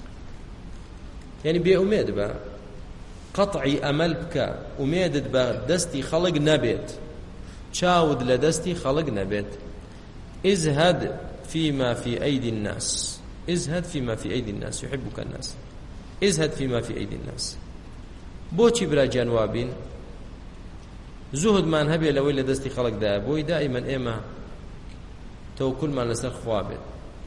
يعني بأميد با قطعي أمل بك أميدت با دستي خلق نبيت شاود لدستي خلق نبيت. ازهد فيما في أيدي الناس، ازهد فيما في أيدي الناس يحبك الناس، ازهد فيما في أيدي الناس. بوشي برا جانوابين زهد ما هبي لو إلا دستي خلق دا بوي دائما إما توكل ما نسر خوابت،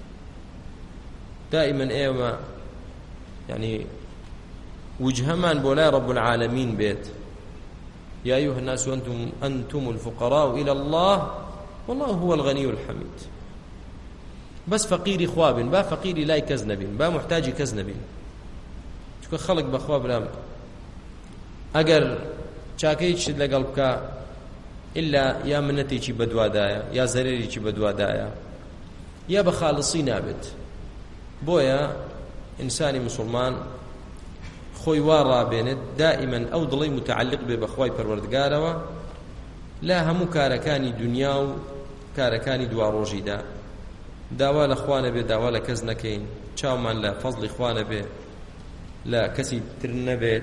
دائما إما يعني وجهمان بولا رب العالمين بيت يا أيها الناس أنتم الفقراء إلى الله والله هو الغني الحميد. بس فقيري خوابن با فقيري لاي كزنبين با محتاجي كزنبين شكو خلق بخواب رام اگر چاكي شد لقلبك إلا يا منتي چي بدوا دايا يا زريري چي بدوا دايا يا بخالصي نابت. بويا إنساني مسلمان خوي وارا بينت دائما أو ضلي متعلق بخواي پروردگاروا لا همو كاركاني دنيا كاركاني دواروجي دا داوا لخوانه به داوا لکز نکین چاومان لا فضل خوانه به لا کسی ترنه بيت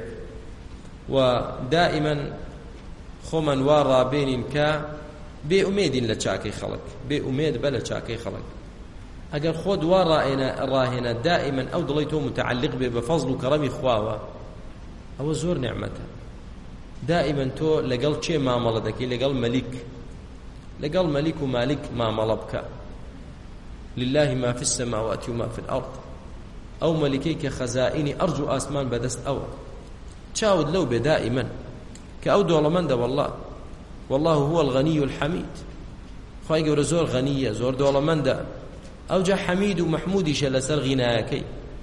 ودائما خومن وارا بينين كا بأميد لچاكي خلق بأميد بلا چاكي خلق. اگر خود وارا راهنا دائما او ضليتو متعلق بفضل وكرم خواوا او زور نعمته دائما تو لقل شيء ما ملدك لقل ملك ومالك ما ملبك لله ما في السماوات وما في الأرض أو ملكيك خزائني أرجو آسمان بدست أو تشاود لو بدائما كأودو لمن والله هو الغني الحميد خواهي قول زور غنية زور دولة من دا أو جا حميد ومحمودي شلسل غناكي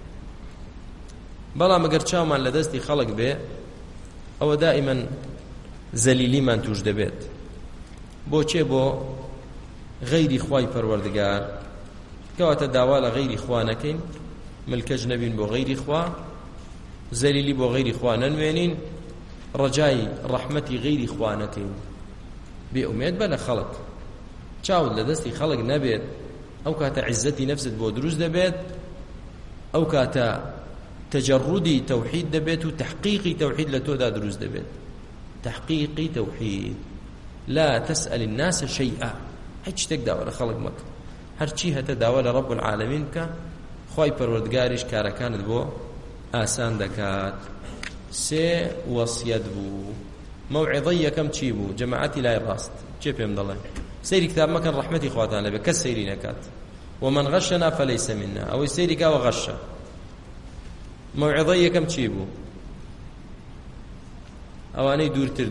بلا مقر تشاو من لدستي خلق به أو دائما زليلي من توجد بيت بو غيري خواهي پروردگار كواتا داوالا غيري خوانكين ملكج نبين بو غيري خواه زليلي بو غيري خواه ننوينين رجاي رحمتي غيري خوانكين بأميد بلا خلق چاود لدستي خلق نبيت أو كاتا عزتي نفسد بو دروز دبيت أو كاتا تجردي توحيد دبيت وتحقيقي توحيد لتودا دروز دبيت تحقيقي توحيد لا تسأل الناس شيئا هيش تقدر ولا خلق مك هرشي هتا داول رب العالمين كا خواي پروردگارش كاركان بو آسان دكات سي وصيد بو موعظية كم تشيبو جماعتي لا يراست جيب يمد الله سيري كتاب ما كان رحمتي خواتنا لبي كالسيرين كات ومن غشنا فليس منا أو سيري كا وغش موعظية كم تشيبو أواني دورتر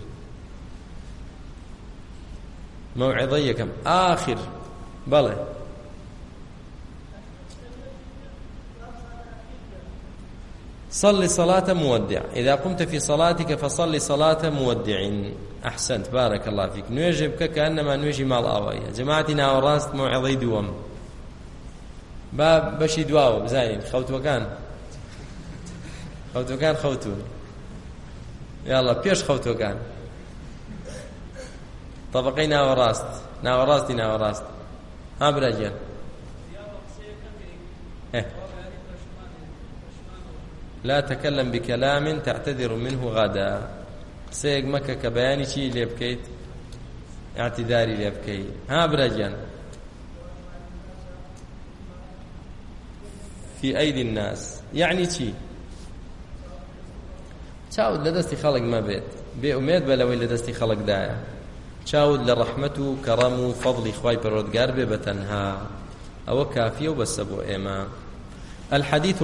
موعظية كم آخر بلى صل صلاة مودع إذا قمت في صلاتك فصل صلاة مودع أحسنت بارك الله فيك نواجبك كأنما نواجي مع الآوية جماعتنا وراست موعظي دوام باب بشي دواو بزاين خوتو كان يلا بيش خوتو كان طبقي ناوراست ها براجل لا تكلم بكلام تعتذر منه غدا سيق مكة كبياني شي اللي بكيت اعتذاري اللي بكيت ها براجل في أيدي الناس يعني شي شاود لدستي خلق ما بي أميد بلوي لدستي خلق دايا شاود لرحمته كرمه فضل إخواي پروردگار بتنها أو كافية وبسبو إما الحديث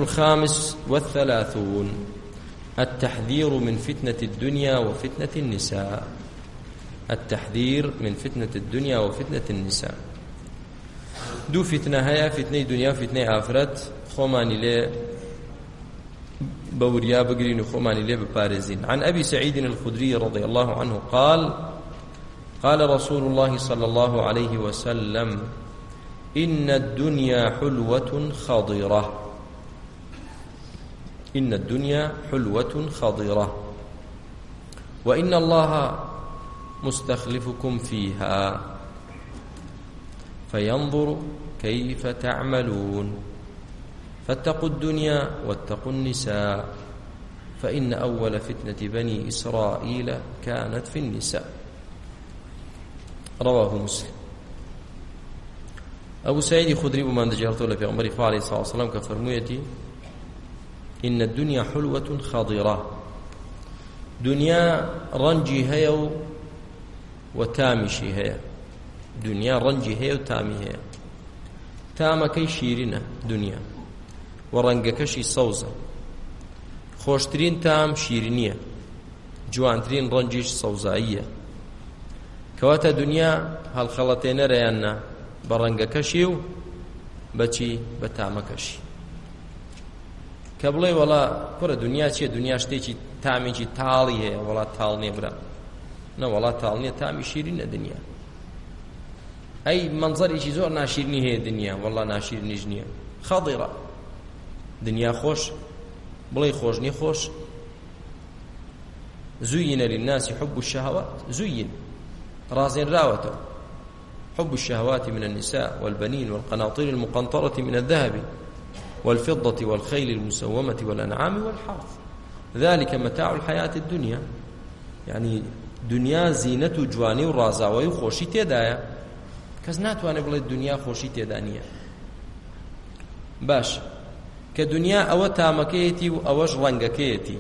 35 التحذير من فتنة الدنيا وفتنة النساء التحذير من فتنة الدنيا وفتنة النساء دو فتنة هيا فتنة دنيا وفتنة آخرت خوماني لي بوريا بقرين وخوماني لي ببارزين عن أبي سعيد الخدري رضي الله عنه قال رسول الله صلى الله عليه وسلم إن الدنيا حلوة خضرة وإن الله مستخلفكم فيها فينظر كيف تعملون فاتقوا الدنيا واتقوا النساء فإن أول فتنة بني إسرائيل كانت في النساء رواه مسلم أبو سعيد خدري بمن دجارته لفي عمر إخوة عليه الصلاة والسلام كفرميتي إن الدنيا حلوة خضرة دنيا رنجي هيا وتامشي هيا دنيا رنجي هيا وتامي هيا تامكي شيرنا دنيا ورنجكشي صوزة خوشترين تام شيرنية جوانترين رنجيش صوزائية كواتا دنيا هالخلطين ريانا برنجكشي بچي بتامكشي كبلي ولا كره دنيا چه دنيا شتي تامي چي تالي هي ولا تالني برا نا ولا تالني تامي شيرين دنيا اي منظر شي زور ناشيرني هي دنيا والله ناشيرني جنيا خضره دنيا خوش بلي خوشني خوش زين للناس حب الشهوات زين رازين راوته حب الشهوات من النساء والبنين والقناطير المقنطرة من الذهب والفضة والخيل المسومة والأنعام والحرث ذلك متاع الحياة الدنيا يعني دنيا زينة جواني ورازاوي وخوشي تيدايا كزنات وانا بلا الدنيا خوشي تيدانية باش كدنيا أو تامكيتي وأوش رنگكيتي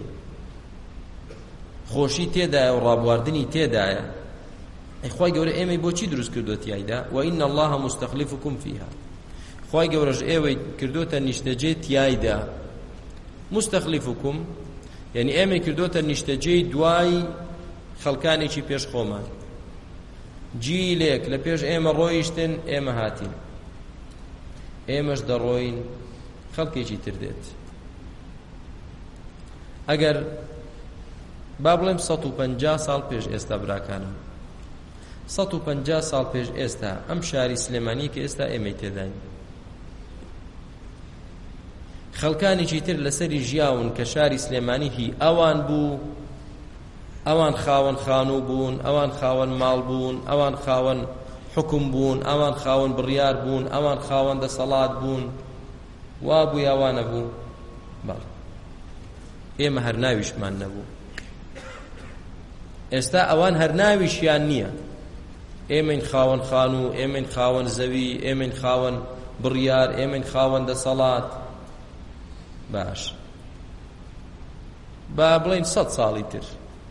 خوشي تيدايا ورابواردني تيدايا إخوة قولي إيمي بوچي دروس كردوتي عيدا وإن الله مستخلفكم فيها خوای گەورەش ئێوەی کردوتە نیشتەجێ تیایدا مستەخلیفکم یعنی ئێمە کردوتە نیشتەجێی دوای خەڵکانێکی پێش خۆمان جیلێک لە پێش ئێمە ڕۆیشتن ئێمە هاتین ئێمەش دەڕۆین خەڵکێکی تر دێت ئەگەر با بڵێم 150 ساڵ پێش ئێستا براکانم 150 ساڵ پێش ئێستا ئەم شاری سلێمانی کە ئێستا ئێمەی تێداین خەڵکانێکی تر لەسەری ژیاون کە شاری سلێمانی هی ئەوان بوو ئەوان خاوەن خانوو بوون ئەوان خاوەن ماڵ بوون ئەوان خاوەن حکم بوون ئەوان خاوەن بڕیار بوون ئەوان خاوەن دەسەڵات بوون وا بوو یاوانە بوو بەڵێ ئێمە هەر ناویشمان نەبوو ئێستا ئەوان هەر ناویشیان نییە ئێمەین خاوەن خانوو ئێمەین خاوەن زەوی ئێمەین خاوەن بڕیار ئێمەین خاوەن دەسەڵات باش با بڵێن 100 ساڵی تر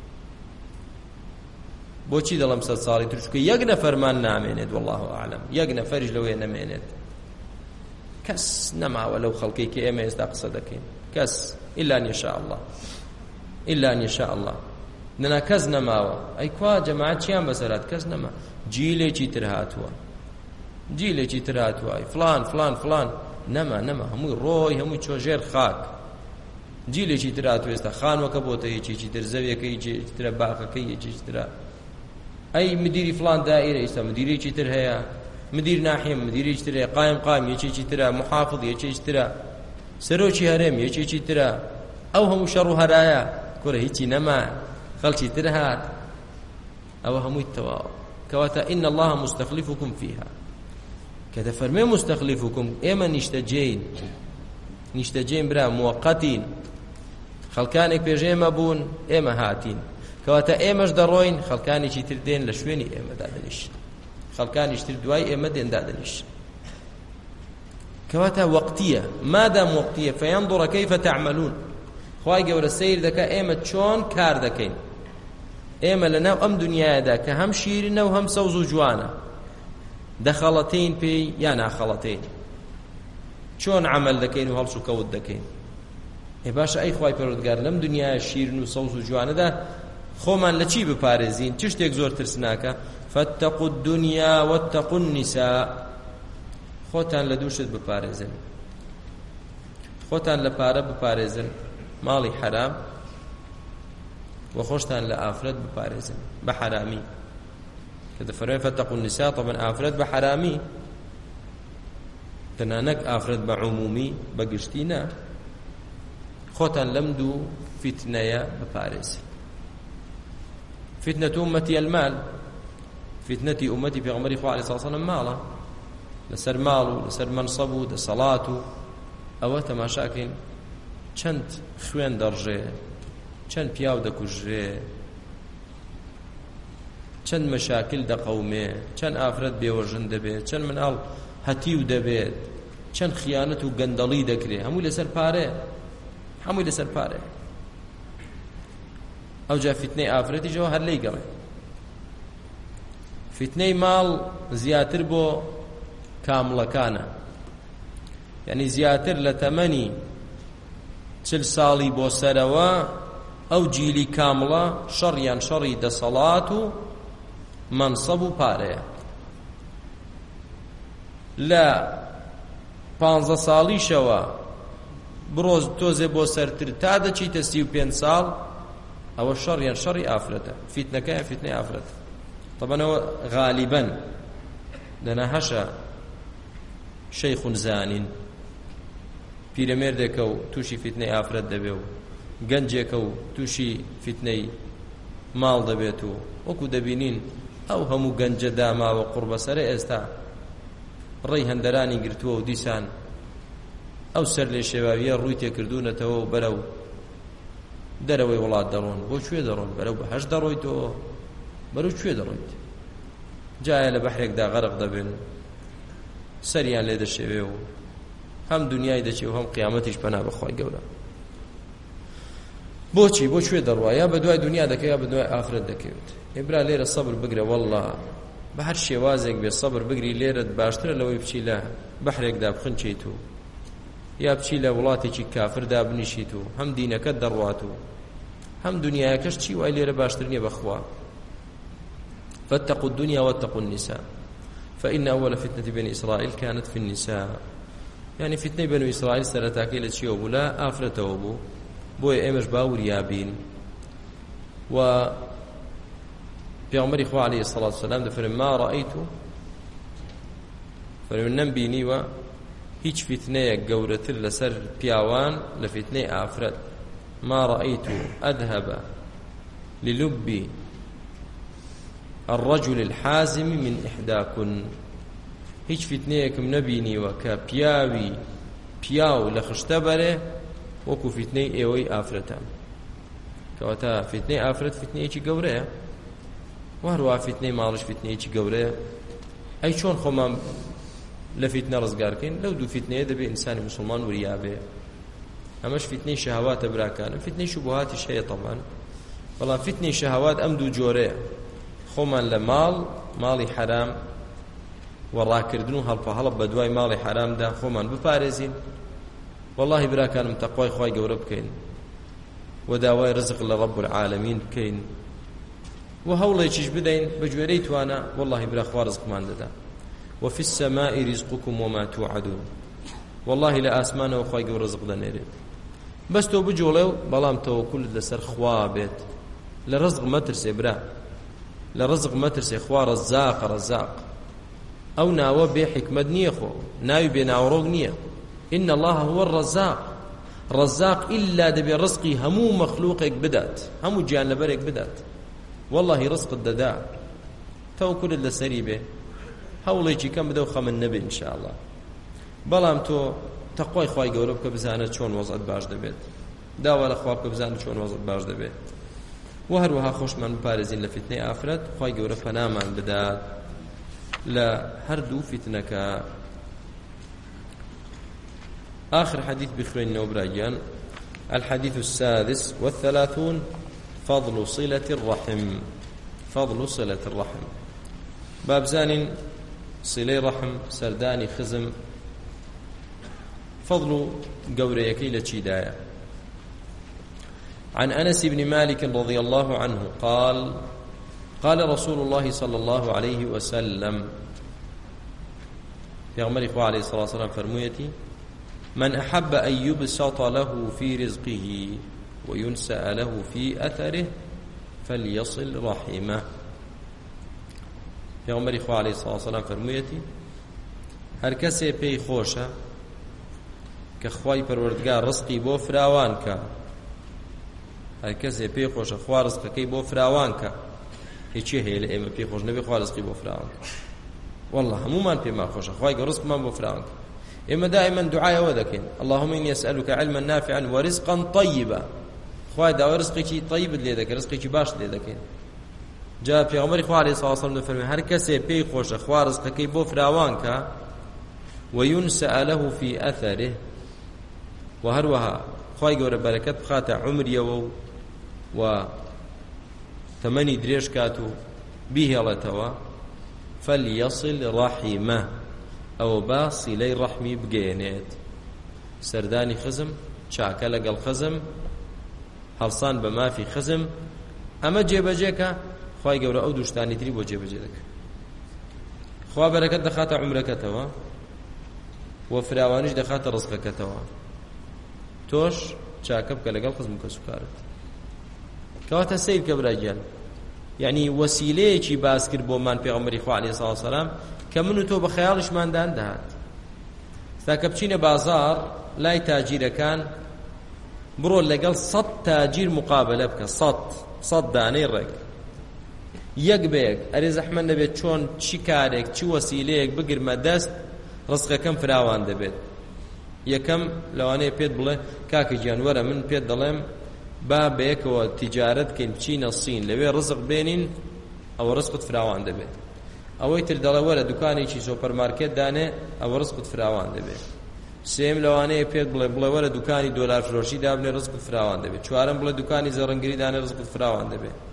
بۆچی دەڵم 100 ساڵی تر چونکە یەک نەفەرمان نامێنێت والله ئاعلم یەک نەفەریش لەوەیە نەمێنێت کەس نەماوە لەو خەڵکەی کە ئێمە ئێستا قسە دەکەین کەس إلا أن يشاء الله إلا أن يشاء الله نەنا کەس نەماوە ئەی کوا جەماعەت چیان بەسەرات کەس نەما جیلێکی تر هاتووە جیلێکی تر هاتووە فلان فلان فلان نەما هەمووی ڕۆی هەمووی چۆژێر خاک جیلێکی تر هاتووە ئێستا خانوەکە بۆتە یەکێکی تر زەویەکە یەکێکی ترە باخەکە یەکێکی ترە ئەی مدیری فلان دائیرە ئێستا مدیرێکی تر هەیە مدیر ناحیە مدیرێکی تر هەیە قایم یەکێکی ترە محافظ یەکێکی ترە سەرۆکی هەرێم یەکێکی ترە ئەو هەموو شەڕ و هەرایە کوڕە هیچی نەما خەڵکی تر هات ئەوە هەمووی تەواو کەواتە ئین الله مستەخلیفکم فیها کە دەفەرمێ مستەخلیفکم ئێمە نیشتەجێین برا موقەتین خەڵکانێک پێش ئێمە بوون ئێمە هاتین کەواتە ئێمەش دەڕۆین خەڵکانێکی تر دێن لە شوێنی ئێمەدا دەنیشن خەڵکانیش تر دوای ئێمە دێندا دەنیشن کەواتە وەقتیە مادام وەقتیە فەینظر کەیفە تەعمەلون خوای گەورە سەیر دەکا ئێمە چۆن کار دەکەین ئێمە لەناو ئەم دنیایەدا کە هەم شیرینە و هەم سەوز و جوانە دەخەڵەتین پێی یا ناخەڵەتین چۆن عەمەل دەکەین و هەڵس و کەوت دەکەین باشە ئەی خوای پەروەردگار لەم دنیای شیرین و سەوز و جوانەدا خۆمان لە چی بپارێزین چ شتێک زۆر ترسناکە فاتقوا الدنيا واتقوا النساء خۆتان لە دوو شت بپارێزن خۆتان لە پارە بپارێزن ماڵی حرام و خۆشتان لە ئافرەت بپارێزن بە حرامی کە دەفەرمێ فاتقوا النساء طبعا ئافرەت بە حرامی تەنانەک ئافرەت بە عمومی بە گشتی نا خۆتان لەم دوو فتنەیە بپارێزن فتنة أمتي المال فتنة أمتي في غمري خواه عليه الصلاة والسلام مالا لسر مالو لسر منصبو دا صلاتو أو تماشاكين چند خوين درجه چند پیاو دا کجره چند مشاکل دا قومه چند آفرد بیوژن دا بید چند منال هتیو دا بید چند خیانت و گندلی دا کره هموی لسر پاره ئەو جا فتنەی ئافرەتی جەوە هەر لێی گەڕێ فتنەی ماڵ زیاتر بۆ کامڵەکانە یعنی زیاتر لە تەمەنی 40 ساڵی بۆ سەرەوە ئەو جیلی کامڵە شەڕیان شەڕی دەسەڵات و مەنسەب و پارەیە لە 15 ساڵیشەوە بڕۆ تۆزێ بۆ سەرتر تا دەچیتە 35 ساڵ ئەوە شەڕیان شەڕی ئافرەتە فتنەکەیان فتنەی ئافرەتە طبعا ئەوە غالیبەن لەنا هەشە شەیخ زانین پیرەمێردێکە و تووشی فتنەی ئافرەت دەبێ و گەنجێکە و تووشی فتنەی ماڵ دەبێت و وەکو دەبینین ئەو هەموو گەنجە داماوە قوربەسەرە ئێستا ڕێی هەندەرانی گرتووە و دیسان ئەو سەر لێ شێواویە ڕووی تێکردوونەتەوە و بەرەو دەرەوەی وڵات دەڕۆن بۆ کوێ دەڕۆن بەرەو بەهەش دەڕۆیتەوە بەرەو کوێ دەڕۆیت جایە لە بەحرێکدا غەرق دەبن سەریان لێ دەشێوێ و هەم دنیای دەچێ و هەم قیامەتیش پەنا بەخوای گەورە بۆچی بۆ کوێ دەڕوا یا بە دوای دنیا دەکەوێت یا بە دوای ئافرەت دەکەوێت ئێبرا لێرە سەبر بگرە وەڵڵا بە هەر شێوازێک بێ سەبر بگری لێرت باشترە لەوەی بچی لە بەحرێکدا بخنچیت و یا بچی لە وڵاتێکی کافردا بنیشیت و هەم دینەکەت دەڕوات و هەم دنیایەکەش چی وای لێرە باشتر نییە بەخوا. فاتقوا الدنيا واتقوا النساء فإن أول فتنة بني إسرائيل كانت في النساء. يعني فتنة بني إسرائيل سرتاكي لتشيو بلا آفرته بو بوي إيمش باور يابين. و پیغمبر خوا عليه الصلاة والسلام دفرم ما رأيته فرمن نبيني و هیچ فتنەیەک گەورەتر لەسەر پیاوان لە فتنەی ئافرەت ما رأيت أذهب للب الرجل الحازم من إحداكن. هیچ فتنەیەکم نەبینیوە کە پیاو لە خشتە بەرێ وەکو فتنەی ئێوەی ئافرەتان. کەواتە فتنەی ئافرەت فتنەیەکی گەورەیە و هەروە فتنەی ماڵش فتنەیەکی گەورەیە. ئەی چۆن خۆمان لە فتنە ڕزگارکەین؟ لەو دوو فتنەیە دەبێ ئینسانی موسڵمان وریابێ. ئەمەش فتنەی شەهەواتە براکانم. فتنەی شوبهاتیش هەیە طبعاً، بەڵام فتنەی شەهەوات ئەم دوو جۆرەیە. خۆمان لە ماڵی حرام و ڕاکردن و هەڵپەهەڵە بە دوای ماڵی حرامدا خۆمان بپارێزین. وەڵڵاهی براکانم تەقوای خوای گەورە بکەین و داوای ڕزق لە ڕەب العالەمین بکەین و هەوڵێکیش بدەین بە گوێرەی توانە. وەڵڵاهی برا خوا ڕزقمان دەدا. وفي السماء رزقكم وما توعدون. والله لا آسمان وخواي قو رزق دنيري بس تو بجولو بلام توكل لسر خوا بيت لرزق مترسي برا لرزق مترسي خوا رزاق او ناوى بحكمة نية خو ناوي بناوروق نية. إن الله هو رزاق إلا دبي رزقي همو مخلوقك بدات همو جان لبرك بدات. والله رزق الدداء توكل لسري به هەوڵێکی کەم بدە و خەمن نەبێ ئینشاءالله. بەڵام تۆ تەقوای خوای گەورە بکە بزانە چۆن وەزعت باش دەبێت. داوا لە خوا بکە بزانە چۆن وەزعت باش دەبێت. و هەروەها خۆشمان بپارێزین لە فتنەی ئافرەت. خوای گەورە پەنامان بدات لە هەردوو فتنەکە. آخر حديث بخوێنینەوە براگیان. الحديث السادس والثلاثون فضل صلة الرحم. بابزانين صلة رحم سرداني خزم فضل قوريكي لتشيدايا. عن أنس بن مالك رضي الله عنه قال رسول الله صلى الله عليه وسلم في غمر إخوة عليه الصلاة والسلام فرميتي من أحب أن يبسط له في رزقه وينسأ له في أثره فليصل رحمه. پیغمبری خوا علیه الصلاة والسلام فرموویەتی هەر کەسێ پێی خۆشە کە خوای پەروەردگار ڕزقی بۆ فراوان کە هەر کەسێ پێی خۆشە خوا ڕزقەکەی بۆ فراوان کە. هیچی هەیە لە ئێمە پێی خۆش نەبێ خوا ڕزقی بۆ فراوان کە؟ والله هەمومان پێمان خۆشە خوای گەورە ڕزقمان بۆ فراوان کە. ئێمە دائما دوعایەوە دەکەین اللهم إني أسألك علما نافعا ورزقا طيبا. خوای داوای ڕزقێکی طیبت لێ دەکەین، ڕزقێکی باش لێ دەکەین. جا پیغمبر خوا علیه الصلاة والسلام فرمی هر کسی پی خوش خوا رزقکی بو فراوان کا و ينسأ له في اثره و هروها خوای گەورە بەرەکەت بخاتە عمریەوە و تەمەنی درێژ کات و بیهێڵێتەوە. فليصل رحمه ئەو با سیلەی ڕەحمی بگەێنێت. سەردانی خزم چاکە لەگەڵ خزم هەڵسان بە مافی خزم ئەمە جێبەجێکە. خوای گەورە ئەو دووشتانی تری بۆ جێبەجێ دەکات. خوا بەرەکەت دەخاتە عومرەکەتەوە و فراوانیش دەخاتە ڕزقەکەتەوە. تۆش چاکە بکە لەگەڵ خزم کە سوکارت. کەواتە سیر کە براگیان یعنی وەسیلەیەکی باس کرد بۆمان پێغەمبەری خوا عەلەیهی سەڵاتو وسەلام کە من و تۆ بە خەیاڵیشماندان دەهات. ستا کە بچینە بازاڕ لای تاجیرەکان بڕۆ لەگەڵ 100 تاجیر مقابلە بکە. 100 دانەی ڕێک یەک بەیەک ئەرێ زەحمەت نەبێت چۆن چی کارێک چی وەسیلەیەک بگرمە دەست ڕزقەکەم فراوان دەبێت. یەکەم لەوانەیە پێت بڵێ کاکە گیان وەرە من پێت دەڵێم با بەیەکەوە تیجارەت بکەین بچینە سین لەوێ ڕزق بێنین ئەوە ڕزقت فراوان دەبێت. ئەوەی تر دەڵێ وەرە دوکانێکی سۆپەرمارکێت دانێ ئەوە ڕزقت فراوان دەبێت. سێم لەوانەیە پێت بڵێ وەرە دوکانی دۆلار فرۆشی دابنێ ڕزقت فراوان دەبێت. چوارەم بڵێ دوکانی زەڕەنگری دانێ ڕزقت فراوان دەبێت.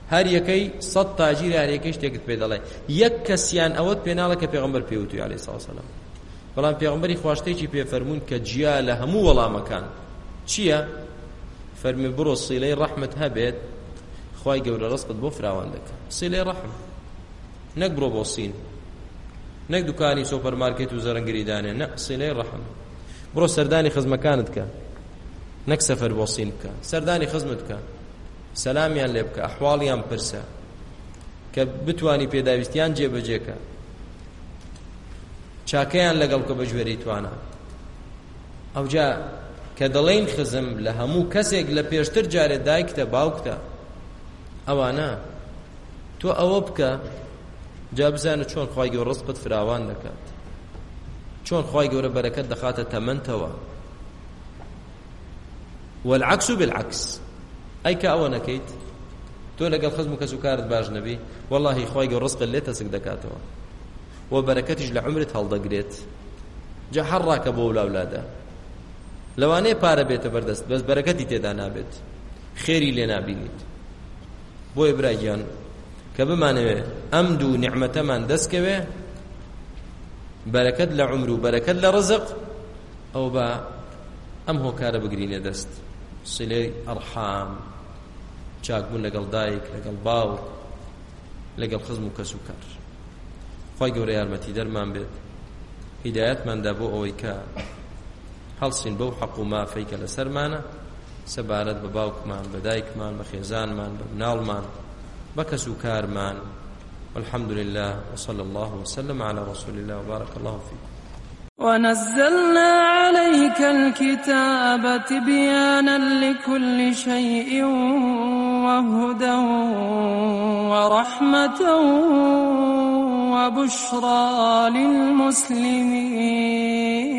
هەر یەکەی 100 تاجیر هەر یەکەی شتێکت پێ دەڵێ یەک کەسیان ئەوەت پێ ناڵێ کە پێغەمبەر پێوتوی عەلەیهی سەڵاتو وەسەلام بەڵام پێغەمبەری خوا شتێکی پێفەرموون کە جیا لە هەموو وەڵامەکان چییە؟ فەرمی بڕۆ سیلەی ڕەحمت هەبێت خوای گەورە ڕزقت بۆ فراوان دەکات سیلەی ڕەحم نەک بڕۆ بۆ سین نەک دوکانی سۆپەرمارکێت و زەرەنگری دانێ نە سیلەی ڕەحم بڕۆ سەردانی خزمەکانت کە نەک سەفەر بۆ سین بکە سەردانی خزمت کە سەلامیان لێ بکە ئەحواڵیان پرسە کە بتوانی پێداویستیان جێبەجێکە چاکەیان لەگەڵ کە بە ژوێرەی توانە ئەوجا کە دەڵێن خزم لە هەموو کەسێک لە پێشتر جارێ دایکتە باوکتە ئەوانە تۆ ئەوە بکە جا بزانە چۆن خوای گەورە ڕزقت فراوان دەکات چۆن خوای گەورە بەرەکەت دەخاتە تەمەنتەوە والعکس بالعکس ئەی کە ئەوە نەکەیت تۆ لەگەڵ خزم و کەسوکارت باش نەبی وەڵڵاهی خوای گەورە ڕزقت لێ تەسک دەکاتەوە و بەرەکەتیش لە عمرت هەڵدەگرێت جا هەڕاکە بۆ ولاولادە لەوانەیە پارە بێتە بەردەست بەس بەرەکەتی تێدا نابێت خێری لێ نابینیت بۆیە برایان کە بمانەوێ ئەم دوو نیعمەتەمان دەستکەوێ بەرەکەت لە عمر و بەرەکەت لە ڕزق ئەو بە ئەم هۆکارە بگرینە دەست سلەی ئەرحام چاکبوون لەگەڵ دایک لەگەڵ باوک لەگەڵ خزم و کەسوکار خوای گەورە یارمەتی دەرمان بێت هیدایەتماندا بۆ ئەوەی کە هەڵسین بەو حەق و مافەی کە لەسەرمانە سەبارەت بە باوکمان بە دایکمان بە خێزانمان بە مناڵمان بە کەسوکارمان والحمد لله وصلى الله وسلم على رسول الله وبارك الله فيكم ونزلنا عليك الكتاب تبيانا لكل شيء وهدى ورحمة وبشرى للمسلمين